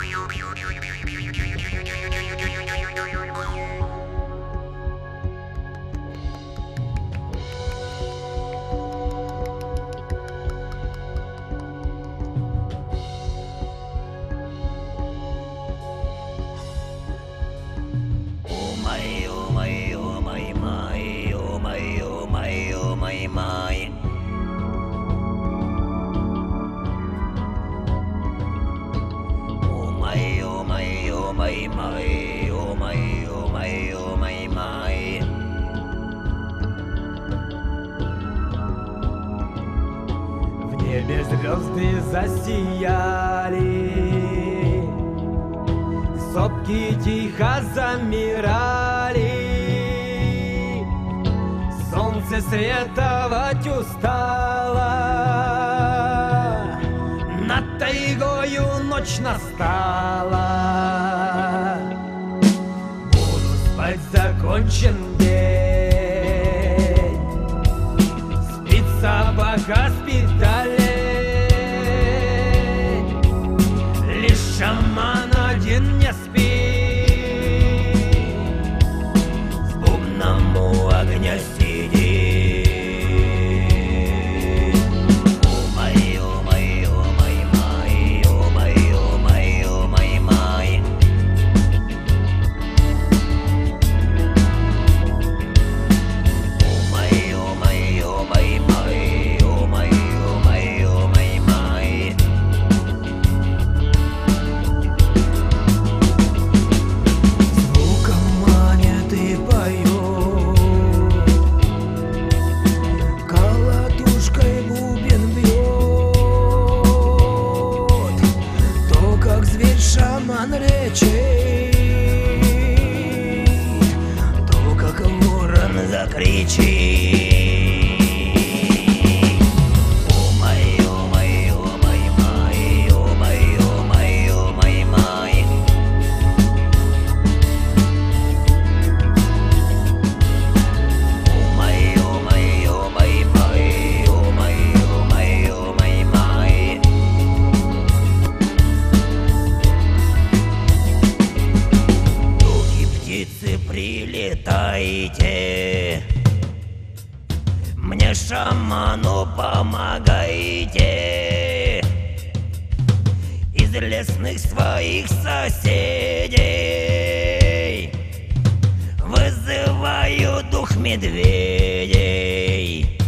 В небе звезды засияли, сопки тихо замирали. Солнце световать устало, над тайгою ночь настала. Буду спать, закончен день, спится пока спит олень. Лишь шаман один не спит, с бубном у огня сидит. Шаман речи, то как ворон закричит. Прилетайте, мне шаману помогайте. Из лесных своих соседей вызываю дух медведей.